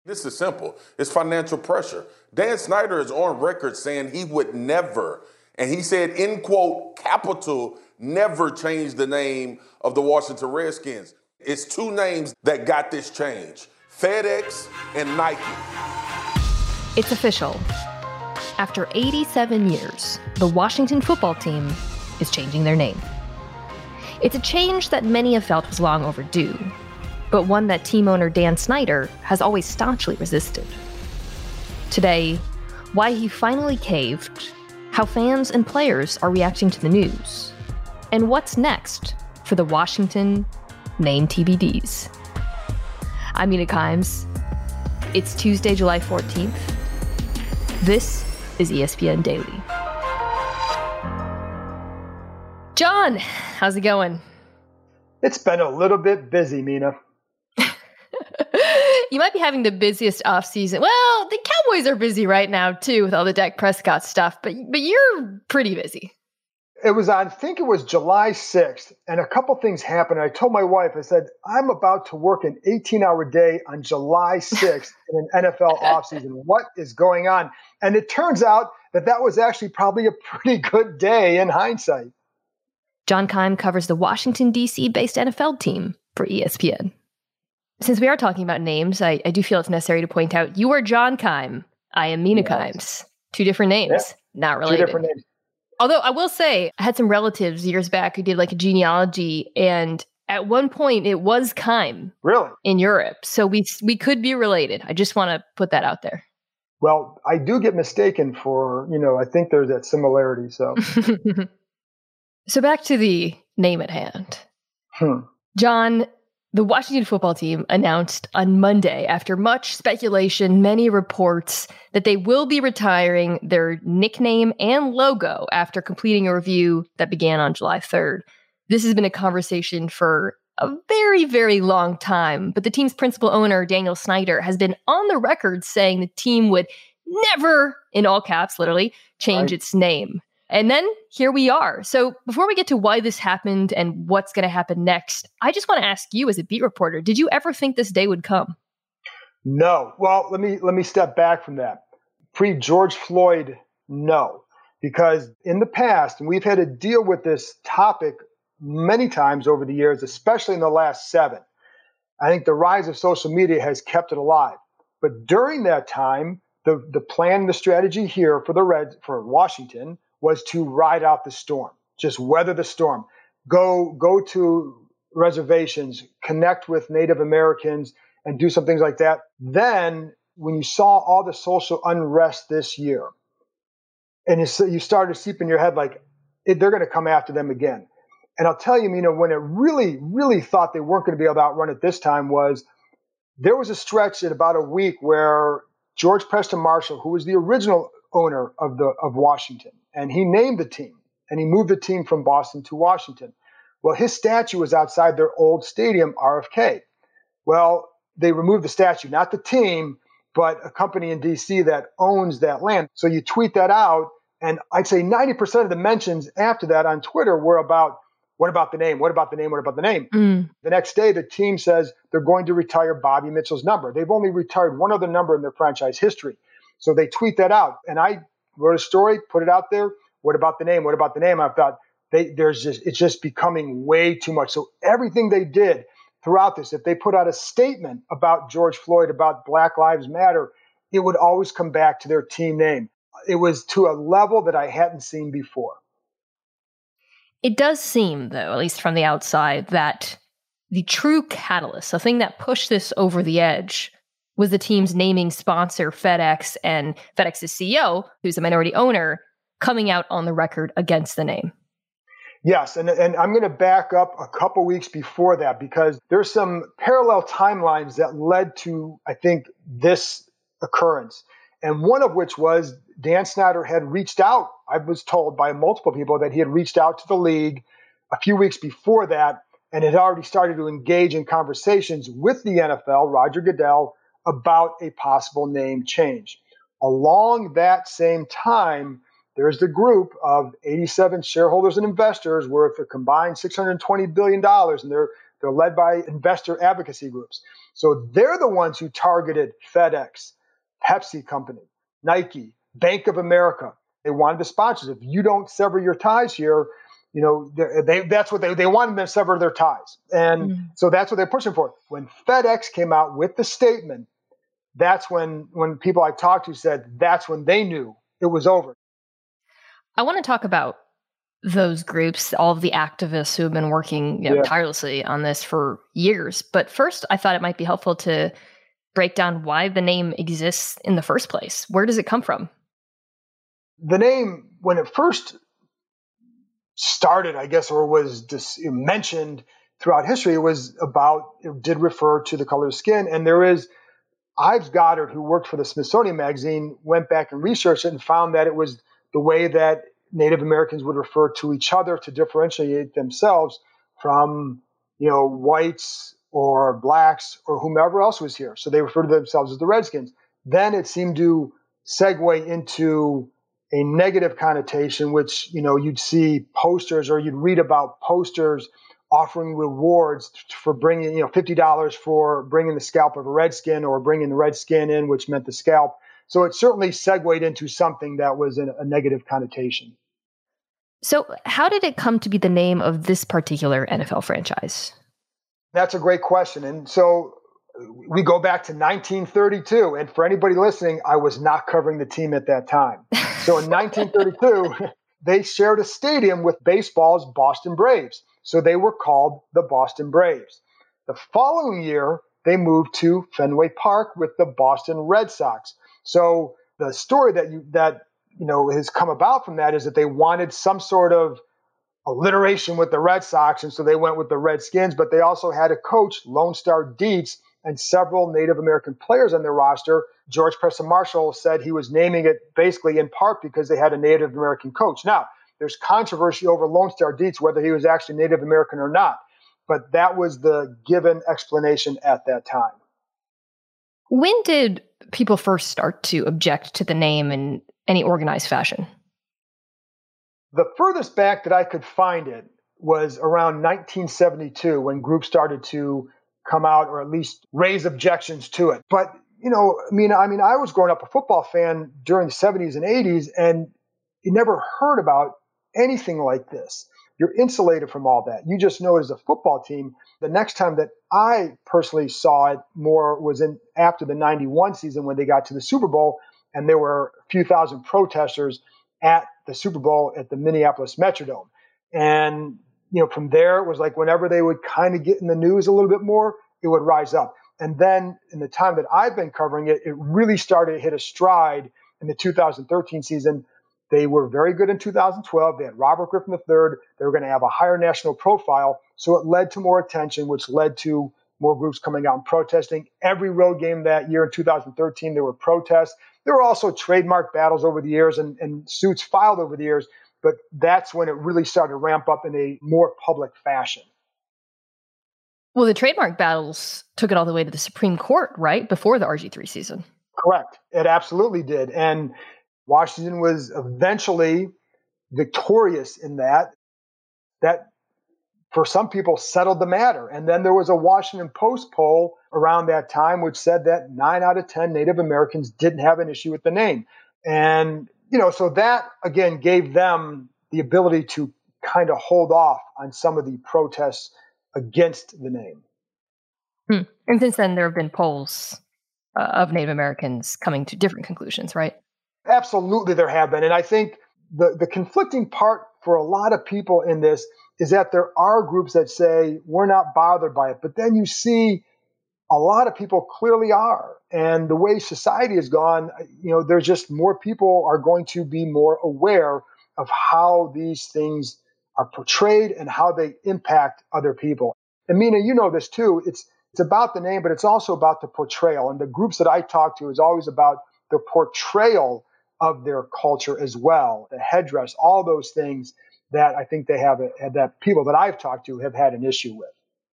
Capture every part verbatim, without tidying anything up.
This is simple. It's financial pressure. Dan Snyder is on record saying he would never, and he said, in quote, capital, never change the name of the Washington Redskins. It's two names that got this change, FedEx and Nike. It's official. After eighty-seven years, the Washington football team is changing their name. It's a change that many have felt was long overdue, but one that team owner Dan Snyder has always staunchly resisted. Today, why he finally caved, how fans and players are reacting to the news, and what's next for the Washington name T B Ds. I'm Mina Kimes. It's Tuesday, July fourteenth. This is E S P N Daily. John, how's it going? It's been a little bit busy, Mina. You might be having the busiest offseason. Well, the Cowboys are busy right now, too, with all the Dak Prescott stuff, but but you're pretty busy. It was on, I think it was July sixth, and a couple things happened. I told my wife, I said, I'm about to work an eighteen-hour day on July sixth in an N F L offseason. What is going on? And it turns out that that was actually probably a pretty good day in hindsight. John Keim covers the Washington, D C-based N F L team for E S P N. Since we are talking about names, I, I do feel it's necessary to point out you are John Keim. I am Mina yes. Kimes. Two different names, yeah. Not related. Two different names. Although I will say, I had some relatives years back who did like a genealogy, and at one point it was Keim. Really? In Europe. So we we could be related. I just want to put that out there. Well, I do get mistaken for, you know, I think there's that similarity. So, so back to the name at hand. Hmm. John, the Washington football team announced on Monday, after much speculation, many reports, that they will be retiring their nickname and logo after completing a review that began on July third. This has been a conversation for a very, very long time, but the team's principal owner, Daniel Snyder, has been on the record saying the team would never, in all caps, literally, change right. its name. And then here we are. So before we get to why this happened and what's going to happen next, I just want to ask you as a beat reporter, did you ever think this day would come? No. Well, let me let me step back from that. Pre-George Floyd, no. Because in the past, and we've had to deal with this topic many times over the years, especially in the last seven, I think the rise of social media has kept it alive. But during that time, the, the plan, the strategy here for the Reds, for Washington, was to ride out the storm, just weather the storm, go go to reservations, connect with Native Americans, and do some things like that. Then, when you saw all the social unrest this year, and you, you started to seep in your head like, it, they're going to come after them again. And I'll tell you, you know, when it really, really thought they weren't going to be able to outrun it this time was, there was a stretch at about a week where George Preston Marshall, who was the original owner of the of Washington, and he named the team, and he moved the team from Boston to Washington. Well, his statue was outside their old stadium, R F K. Well, they removed the statue, not the team, but a company in D C that owns that land. So you tweet that out, and I'd say ninety percent of the mentions after that on Twitter were about, what about the name? What about the name? What about the name? Mm. The next day, the team says they're going to retire Bobby Mitchell's number. They've only retired one other number in their franchise history. So they tweet that out, and I wrote a story, put it out there. What about the name? What about the name? I thought they, there's just, it's just becoming way too much. So everything they did throughout this, if they put out a statement about George Floyd, about Black Lives Matter, it would always come back to their team name. It was to a level that I hadn't seen before. It does seem, though, at least from the outside, that the true catalyst, the thing that pushed this over the edge, was the team's naming sponsor, FedEx, and FedEx's C E O, who's a minority owner, coming out on the record against the name. Yes, and, and I'm going to back up a couple weeks before that, because there's some parallel timelines that led to, I think, this occurrence. And one of which was Dan Snyder had reached out, I was told by multiple people that he had reached out to the league a few weeks before that and had already started to engage in conversations with the N F L, Roger Goodell, about a possible name change. Along that same time, there's the group of eighty-seven shareholders and investors worth a combined six hundred twenty billion dollars, and they're They're led by investor advocacy groups. So they're the ones who targeted FedEx, Pepsi Company, Nike, Bank of America. They wanted the sponsors. If you don't sever your ties here, you know, they, that's what they, they wanted them to sever their ties. And mm. so that's what they're pushing for. When FedEx came out with the statement, that's when, when people I talked to said that's when they knew it was over. I want to talk about those groups, all of the activists who have been working you know, yeah. tirelessly on this for years. But first, I thought it might be helpful to break down why the name exists in the first place. Where does it come from? The name, when it first started, I guess, or was dis- mentioned throughout history, it was about, it did refer to the color of skin. And there is, Ives Goddard, who worked for the Smithsonian Magazine, went back and researched it and found that it was the way that Native Americans would refer to each other to differentiate themselves from, you know, whites or blacks or whomever else was here. So they referred to themselves as the Redskins. Then it seemed to segue into a negative connotation, which, you know, you'd see posters or you'd read about posters offering rewards for bringing, you know, fifty dollars for bringing the scalp of a Redskin or bringing the Redskin in, which meant the scalp. So it certainly segued into something that was a, a negative connotation. So how did it come to be the name of this particular N F L franchise? That's a great question. And so we go back to nineteen thirty-two. And for anybody listening, I was not covering the team at that time. So in nineteen thirty-two, they shared a stadium with baseball's Boston Braves. So they were called the Boston Braves. The following year, they moved to Fenway Park with the Boston Red Sox. So the story that you, that you know has come about from that is that they wanted some sort of alliteration with the Red Sox, and so they went with the Redskins. But they also had a coach, Lone Star Dietz, and several Native American players on their roster. George Preston Marshall said he was naming it basically in part because they had a Native American coach. Now, there's controversy over Lone Star Dietz, whether he was actually Native American or not. But that was the given explanation at that time. When did people first start to object to the name in any organized fashion? The furthest back that I could find it was around nineteen seventy-two when groups started to come out or at least raise objections to it. But, you know, I mean, I mean, I was growing up a football fan during the seventies and eighties, and you never heard about anything like this. You're insulated from all that. You just know it as a football team. The next time that I personally saw it more was in after the ninety-one season when they got to the Super Bowl, and there were a few thousand protesters at the Super Bowl at the Minneapolis Metrodome. And, you know, from there, it was like whenever they would kind of get in the news a little bit more, it would rise up. And then in the time that I've been covering it, it really started to hit a stride in the two thousand thirteen season. They were very good in two thousand twelve. They had Robert Griffin the third. They were going to have a higher national profile. So it led to more attention, which led to more groups coming out and protesting. Every road game that year in two thousand thirteen, there were protests. There were also trademark battles over the years and, and suits filed over the years. But that's when it really started to ramp up in a more public fashion. Well, the trademark battles took it all the way to the Supreme Court, right? Before the R G three season. Correct. It absolutely did. And Washington was eventually victorious in that. That, for some people, settled the matter. And then there was a Washington Post poll around that time which said that nine out of ten Native Americans didn't have an issue with the name. And, you know, so that, again, gave them the ability to kind of hold off on some of the protests against the name. Hmm. And since then, there have been polls uh, of Native Americans coming to different conclusions, right? Absolutely, there have been. And I think the, the conflicting part for a lot of people in this is that there are groups that say, we're not bothered by it. But then you see a lot of people clearly are. And the way society has gone, you know, there's just more people are going to be more aware of how these things are portrayed and how they impact other people. And Mina, you know this too. It's it's about the name, but it's also about the portrayal. And the groups that I talk to is always about the portrayal of their culture as well, the headdress, all those things that I think they have, a, that people that I've talked to have had an issue with.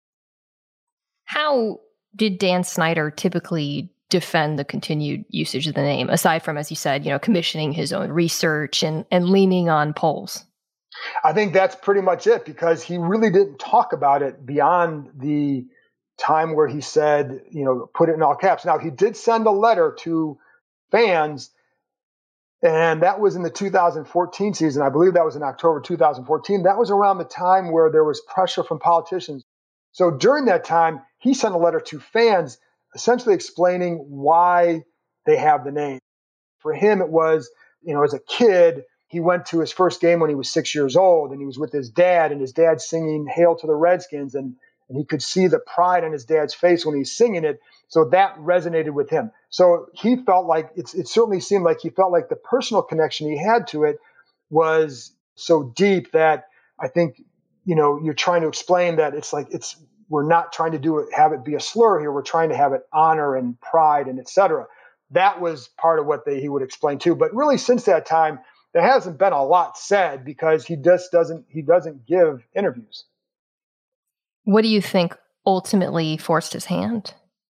How did Dan Snyder typically defend the continued usage of the name, aside from, as you said, you know, commissioning his own research and, and leaning on polls? I think that's pretty much it, because he really didn't talk about it beyond the time where he said, you know, put it in all caps. Now, he did send a letter to fans, and that was in the two thousand fourteen season. I believe that was in October two thousand fourteen. That was around the time where there was pressure from politicians. So during that time, he sent a letter to fans essentially explaining why they have the name. For him, it was, you know, as a kid, he went to his first game when he was six years old, and he was with his dad, and his dad singing "Hail to the Redskins," and, and he could see the pride on his dad's face when he's singing it. So that resonated with him. So he felt like, it's, it certainly seemed like he felt like the personal connection he had to it was so deep that I think, you know, you're trying to explain that it's like, it's, we're not trying to do it, have it be a slur here. We're trying to have it honor and pride and et cetera. That was part of what they, he would explain too. But really, since that time, there hasn't been a lot said, because he just doesn't, he doesn't give interviews. What do you think ultimately forced his hand?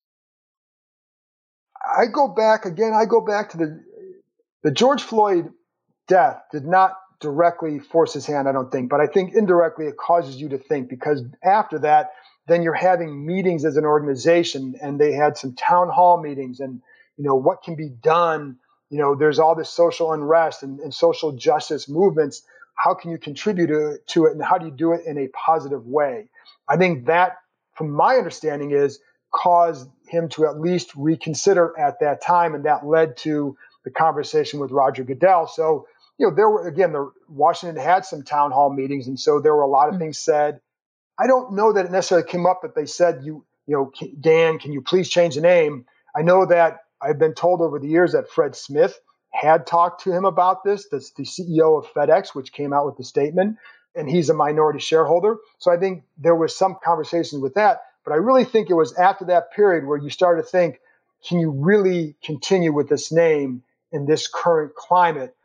I go back again, I go back to the, the George Floyd death did not directly force his hand, I don't think, but I think indirectly it causes you to think, because after that, then you're having meetings as an organization, and they had some town hall meetings, and, you know, what can be done. You know, there's all this social unrest and, and social justice movements. How can you contribute to, to it, and how do you do it in a positive way? I think that, from my understanding, is caused him to at least reconsider at that time, and that led to the conversation with Roger Goodell. So, you know, there were, again, the Washington had some town hall meetings, and so there were a lot of things said. I don't know that it necessarily came up that they said, you, you know, Dan, can you please change the name? I know that I've been told over the years that Fred Smith had talked to him about this. That's the C E O of FedEx, which came out with the statement, and he's a minority shareholder. So I think there was some conversations with that, but I really think it was after that period where you started to think, can you really continue with this name in this current climate?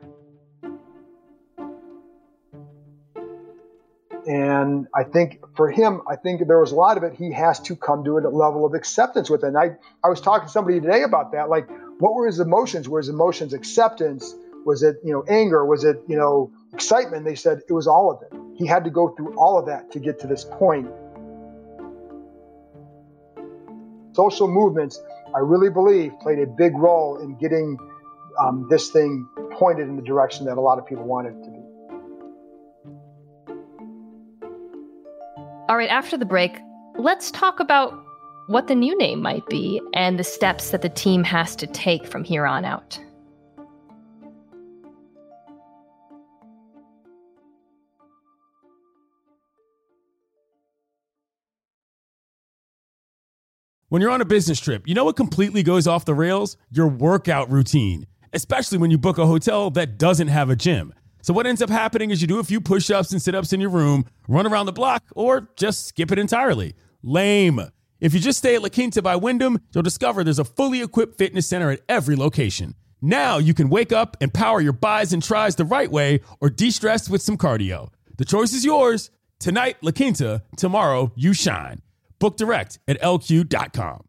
And I think for him, I think there was a lot of it, he has to come to a level of acceptance with it. And I, I was talking to somebody today about that. Like, what were his emotions? Were his emotions acceptance? Was it, you know, anger? Was it, you know, excitement? They said it was all of it. He had to go through all of that to get to this point. Social movements, I really believe, played a big role in getting um, this thing pointed in the direction that a lot of people wanted it to be. All right, after the break, let's talk about what the new name might be and the steps that the team has to take from here on out. When you're on a business trip, you know what completely goes off the rails? Your workout routine, especially when you book a hotel that doesn't have a gym. So what ends up happening is you do a few push-ups and sit-ups in your room, run around the block, or just skip it entirely. Lame. If you just stay at La Quinta by Wyndham, you'll discover there's a fully equipped fitness center at every location. Now you can wake up and power your buys and tries the right way, or de-stress with some cardio. The choice is yours. Tonight, La Quinta. Tomorrow, you shine. Book direct at L Q dot com.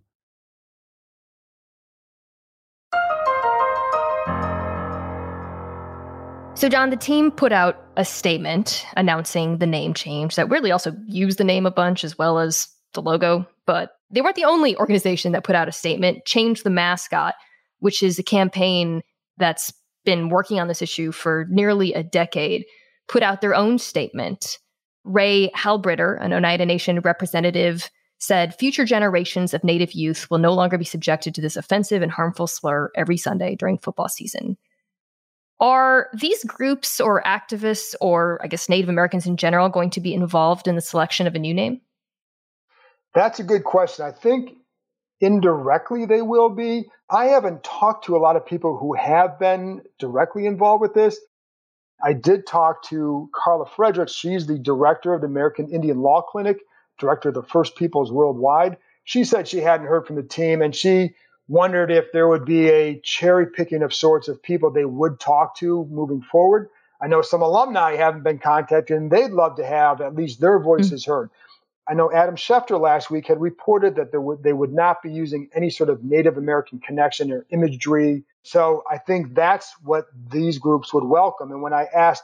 So, John, the team put out a statement announcing the name change that weirdly also used the name a bunch as well as the logo. But they weren't the only organization that put out a statement. Change the Mascot, which is a campaign that's been working on this issue for nearly a decade, put out their own statement. Ray Halbritter, an Oneida Nation representative, said future generations of Native youth will no longer be subjected to this offensive and harmful slur every Sunday during football season. Are these groups or activists, or I guess Native Americans in general, going to be involved in the selection of a new name? That's a good question. I think indirectly they will be. I haven't talked to a lot of people who have been directly involved with this. I did talk to Carla Fredericks. She's the director of the American Indian Law Clinic, director of the First Peoples Worldwide. She said she hadn't heard from the team, and she wondered if there would be a cherry picking of sorts of people they would talk to moving forward. I know some alumni haven't been contacted, and they'd love to have at least their voices mm-hmm. heard. I know Adam Schefter last week had reported that there would, they would not be using any sort of Native American connection or imagery. So I think that's what these groups would welcome. And when I asked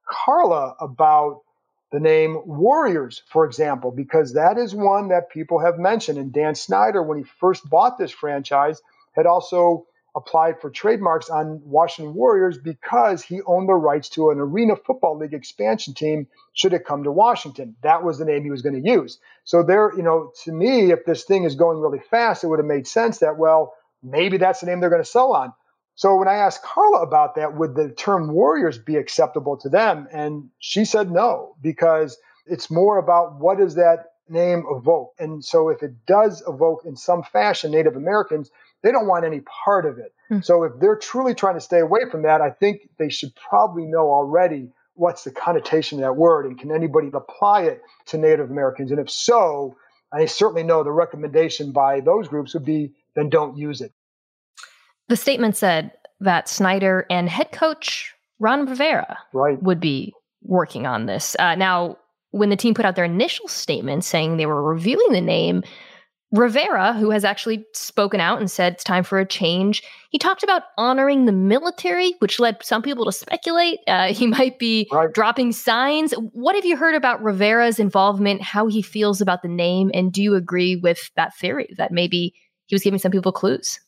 Carla about the name Warriors, for example, because that is one that people have mentioned. And Dan Snyder, when he first bought this franchise, had also applied for trademarks on Washington Warriors because he owned the rights to an Arena Football League expansion team should it come to Washington. That was the name he was going to use. So there, you know, to me, if this thing is going really fast, it would have made sense that, well, maybe that's the name they're going to sell on. So when I asked Carla about that, would the term Warriors be acceptable to them? And she said no, because it's more about what does that name evoke. And so if it does evoke in some fashion Native Americans, they don't want any part of it. Hmm. So if they're truly trying to stay away from that, I think they should probably know already what's the connotation of that word and can anybody apply it to Native Americans? And if so, I certainly know the recommendation by those groups would be then don't use it. The statement said that Snyder and head coach Ron Rivera right. would be working on this. Uh, now, when the team put out their initial statement saying they were reviewing the name, Rivera, who has actually spoken out and said it's time for a change, he talked about honoring the military, which led some people to speculate uh, he might be right. dropping signs. What have you heard about Rivera's involvement, how he feels about the name, and do you agree with that theory that maybe he was giving some people clues?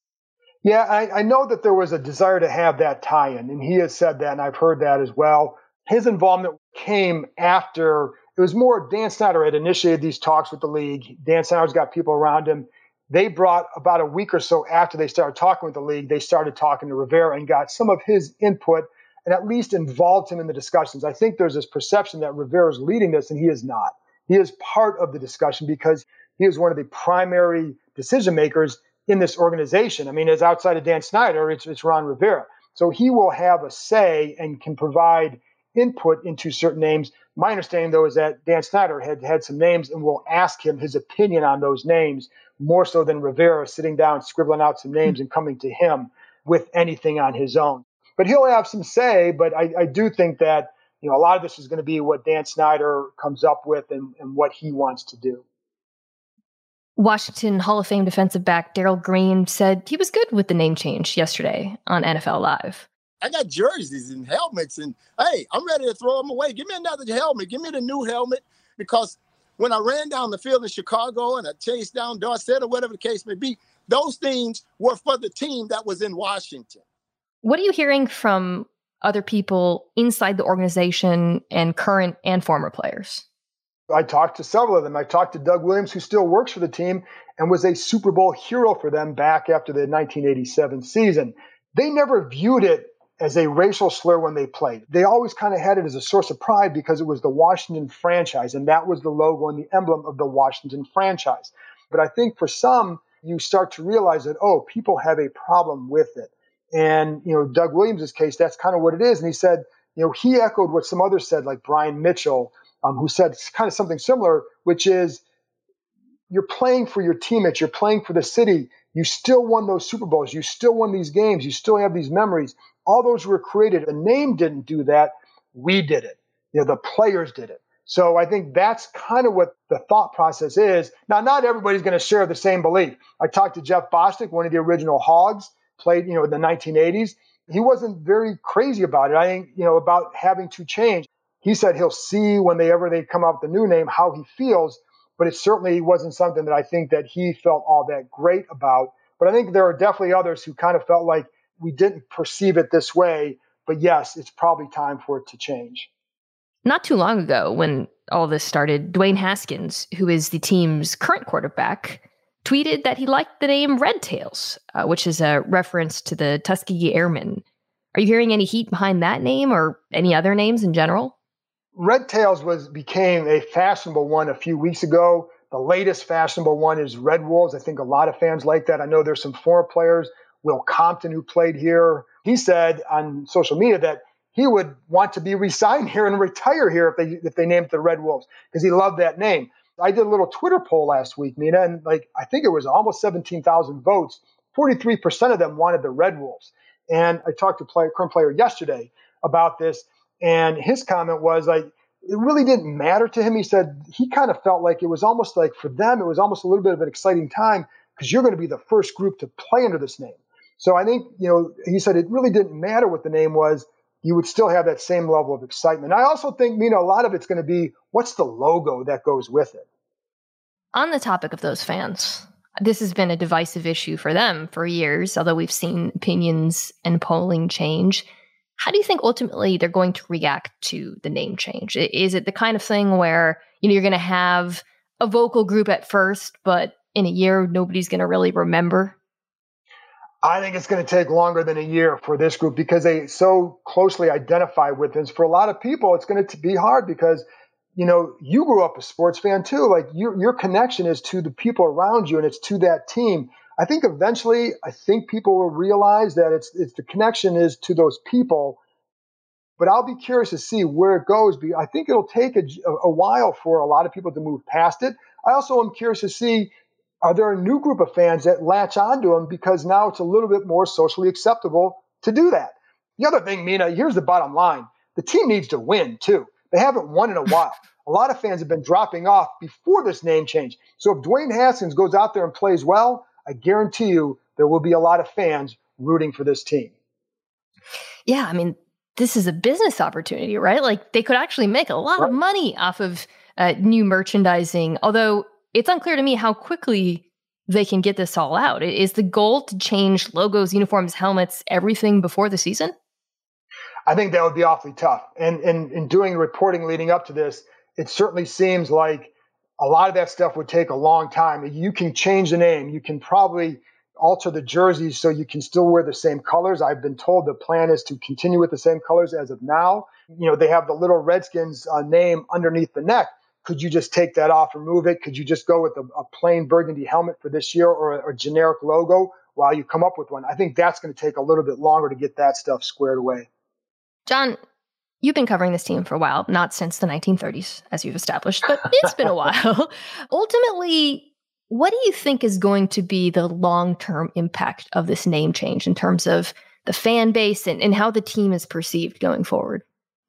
Yeah, I, I know that there was a desire to have that tie-in, and he has said that, and I've heard that as well. His involvement came after, it was more Dan Snyder had initiated these talks with the league. Dan Snyder's got people around him. They brought, about a week or so after they started talking with the league, they started talking to Rivera and got some of his input and at least involved him in the discussions. I think there's this perception that Rivera's leading this, and he is not. He is part of the discussion because he is one of the primary decision makers in this organization. I mean, as outside of Dan Snyder, it's, it's Ron Rivera. So he will have a say and can provide input into certain names. My understanding, though, is that Dan Snyder had had some names and will ask him his opinion on those names more so than Rivera sitting down, scribbling out some names and coming to him with anything on his own. But he'll have some say, but I, I do think that, you know, a lot of this is going to be what Dan Snyder comes up with and, and what he wants to do. Washington Hall of Fame defensive back Darrell Green said he was good with the name change yesterday on N F L Live. I got jerseys and helmets, and hey, I'm ready to throw them away. Give me another helmet. Give me the new helmet, because when I ran down the field in Chicago and I chased down Dorsett or whatever the case may be, those things were for the team that was in Washington. What are you hearing from other people inside the organization and current and former players? I talked to several of them. I talked to Doug Williams, who still works for the team and was a Super Bowl hero for them back after the nineteen eighty-seven season. They never viewed it as a racial slur when they played. They always kind of had it as a source of pride because it was the Washington franchise, and that was the logo and the emblem of the Washington franchise. But I think for some, you start to realize that, oh, people have a problem with it. And, you know, Doug Williams' case, that's kind of what it is. And he said, you know, he echoed what some others said, like Brian Mitchell, um, who said kind of something similar, which is you're playing for your teammates, you're playing for the city. You still won those Super Bowls. You still won these games. You still have these memories. All those were created. The name didn't do that. We did it. You know, the players did it. So I think that's kind of what the thought process is. Now, not everybody's going to share the same belief. I talked to Jeff Bostic, one of the original Hogs, played, you know, in the nineteen eighties. He wasn't very crazy about it. I think, you know, about having to change. He said he'll see when they ever they come up with the new name how he feels, but it certainly wasn't something that I think that he felt all that great about. But I think there are definitely others who kind of felt like we didn't perceive it this way, but yes, it's probably time for it to change. Not too long ago, when all this started, Dwayne Haskins, who is the team's current quarterback, tweeted that he liked the name Red Tails, uh, which is a reference to the Tuskegee Airmen. Are you hearing any heat behind that name or any other names in general? Red Tails was became a fashionable one a few weeks ago. The latest fashionable one is Red Wolves. I think a lot of fans like that. I know there's some former players, Will Compton, who played here. He said on social media that he would want to be re-signed here and retire here if they if they named it the Red Wolves because he loved that name. I did a little Twitter poll last week, Mina, and like I think it was almost seventeen thousand votes. forty-three percent of them wanted the Red Wolves. And I talked to play, current player yesterday about this, and his comment was like, it really didn't matter to him. He said he kind of felt like it was almost like for them, it was almost a little bit of an exciting time because you're going to be the first group to play under this name. So I think, you know, he said it really didn't matter what the name was. you would still have that same level of excitement. I also think, you know, a lot of it's going to be what's the logo that goes with it. On the topic of those fans, this has been a divisive issue for them for years, although we've seen opinions and polling change. How do you think ultimately they're going to react to the name change? Is it the kind of thing where, you know, you're going to have a vocal group at first, but in a year, nobody's going to really remember? I think it's going to take longer than a year for this group because they so closely identify with this. For a lot of people, it's going to be hard because, you know, you grew up a sports fan too. Like your your connection is to the people around you and it's to that team. I think eventually, I think people will realize that it's it's the connection is to those people. But I'll be curious to see where it goes. I think it'll take a, a while for a lot of people to move past it. I also am curious to see, are there a new group of fans that latch onto them because now it's a little bit more socially acceptable to do that? The other thing, Mina, here's the bottom line. The team needs to win, too. They haven't won in a while. A lot of fans have been dropping off before this name change. So if Dwayne Haskins goes out there and plays well, I guarantee you there will be a lot of fans rooting for this team. Yeah, I mean, this is a business opportunity, right? Like they could actually make a lot right. of money off of uh, new merchandising, although it's unclear to me how quickly they can get this all out. Is the goal to change logos, uniforms, helmets, everything before the season? I think that would be awfully tough. And in doing reporting leading up to this, it certainly seems like a lot of that stuff would take a long time. You can change the name. You can probably alter the jerseys so you can still wear the same colors. I've been told the plan is to continue with the same colors as of now. You know, they have the little Redskins uh, name underneath the neck. Could you just take that off, remove it? Could you just go with a, a plain burgundy helmet for this year or a, a generic logo while you come up with one? I think that's going to take a little bit longer to get that stuff squared away. John, you've been covering this team for a while, not since the nineteen thirties, as you've established, but it's been a while. Ultimately, what do you think is going to be the long-term impact of this name change in terms of the fan base and, and how the team is perceived going forward?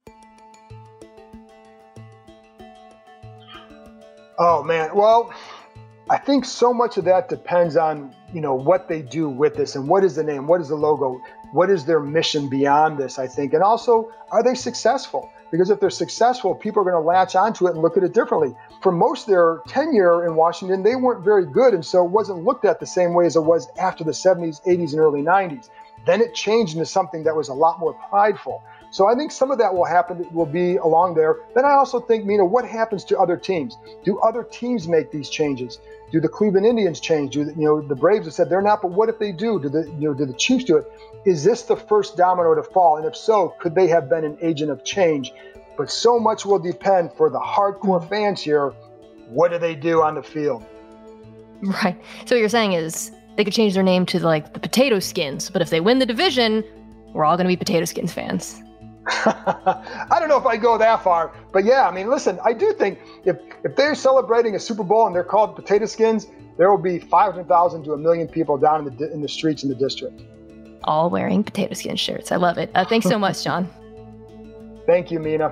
Oh, man. Well, I think so much of that depends on, you know, what they do with this and what is the name, what is the logo, what is their mission beyond this, I think. And also, are they successful? Because if they're successful, people are going to latch onto it and look at it differently. For most of their tenure in Washington, they weren't very good, and so it wasn't looked at the same way as it was after the seventies, eighties, and early nineties. Then it changed into something that was a lot more prideful. So I think some of that will happen, will be along there. Then I also think, Mina, what happens to other teams? Do other teams make these changes? Do the Cleveland Indians change? Do the, you know, the Braves have said they're not, but what if they do? Do the, you know, do the Chiefs do it? Is this the first domino to fall? And if so, could they have been an agent of change? But so much will depend for the hardcore fans here. What do they do on the field? Right. So what you're saying is they could change their name to like the Potato Skins, but if they win the division, we're all going to be Potato Skins fans. I don't know if I go that far, but yeah, I mean, listen, I do think if if they're celebrating a Super Bowl and they're called Potato Skins, there will be five hundred thousand to a million people down in the in the streets in the district. All wearing Potato Skin shirts. I love it. Uh, thanks so much, John. Thank you, Mina.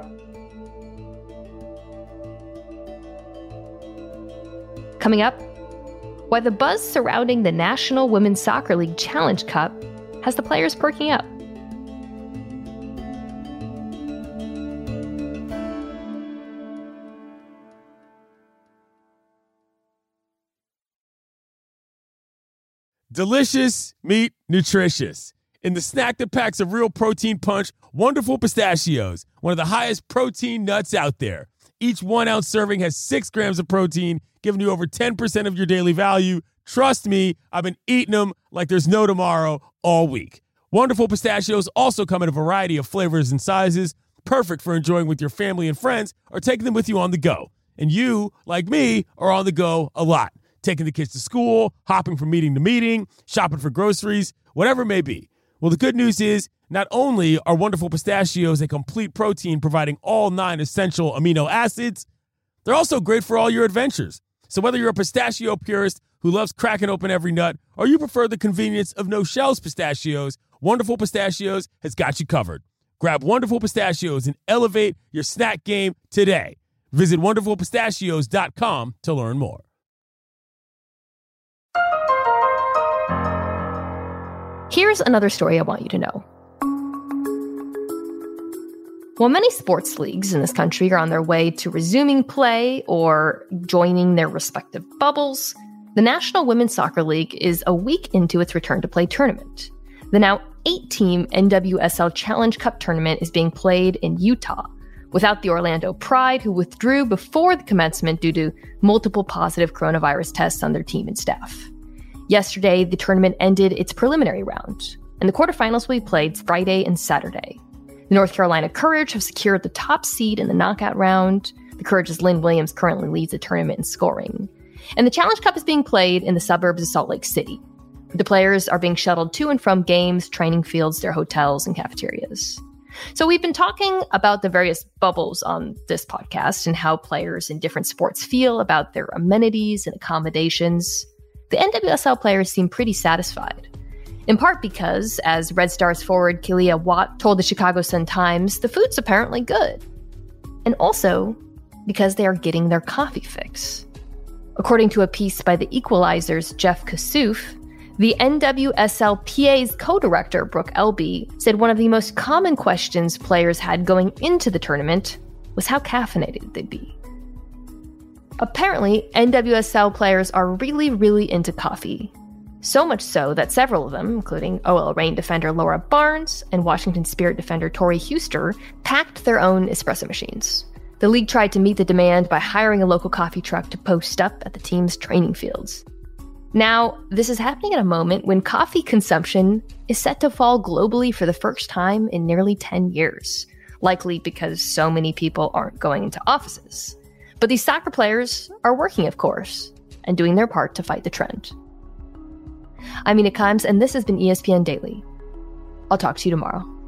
Coming up, why the buzz surrounding the National Women's Soccer League Challenge Cup has the players perking up. Delicious, meat, nutritious. In the snack that packs a real protein punch, Wonderful Pistachios, one of the highest protein nuts out there. Each one-ounce serving has six grams of protein, giving you over ten percent of your daily value. Trust me, I've been eating them like there's no tomorrow all week. Wonderful Pistachios also come in a variety of flavors and sizes, perfect for enjoying with your family and friends or taking them with you on the go. And you, like me, are on the go a lot. Taking the kids to school, hopping from meeting to meeting, shopping for groceries, whatever it may be. Well, the good news is not only are Wonderful Pistachios a complete protein providing all nine essential amino acids, they're also great for all your adventures. So whether you're a pistachio purist who loves cracking open every nut or you prefer the convenience of no-shells pistachios, Wonderful Pistachios has got you covered. Grab Wonderful Pistachios and elevate your snack game today. Visit wonderful pistachios dot com to learn more. Here's another story I want you to know. While many sports leagues in this country are on their way to resuming play or joining their respective bubbles, the National Women's Soccer League is a week into its return to play tournament. The now eight-team N W S L Challenge Cup tournament is being played in Utah, without the Orlando Pride, who withdrew before the commencement due to multiple positive coronavirus tests on their team and staff. Yesterday, the tournament ended its preliminary round, and the quarterfinals will be played Friday and Saturday. The North Carolina Courage have secured the top seed in the knockout round. The Courage's Lynn Williams currently leads the tournament in scoring. And the Challenge Cup is being played in the suburbs of Salt Lake City. The players are being shuttled to and from games, training fields, their hotels, and cafeterias. So we've been talking about the various bubbles on this podcast and how players in different sports feel about their amenities and accommodations. The N W S L players seem pretty satisfied. In part because, as Red Stars forward Kealia Watt told the Chicago Sun-Times, the food's apparently good. And also because they are getting their coffee fix. According to a piece by the Equalizer's Jeff Kassouf, the N W S L P A's co-director, Brooke Elby, said one of the most common questions players had going into the tournament was how caffeinated they'd be. Apparently, N W S L players are really, really into coffee. So much so that several of them, including O L Reign defender Laura Barnes and Washington Spirit defender Tori Huster, packed their own espresso machines. The league tried to meet the demand by hiring a local coffee truck to post up at the team's training fields. Now, this is happening at a moment when coffee consumption is set to fall globally for the first time in nearly ten years, likely because so many people aren't going into offices. But these soccer players are working, of course, and doing their part to fight the trend. I'm Mina Kimes, and this has been E S P N Daily. I'll talk to you tomorrow.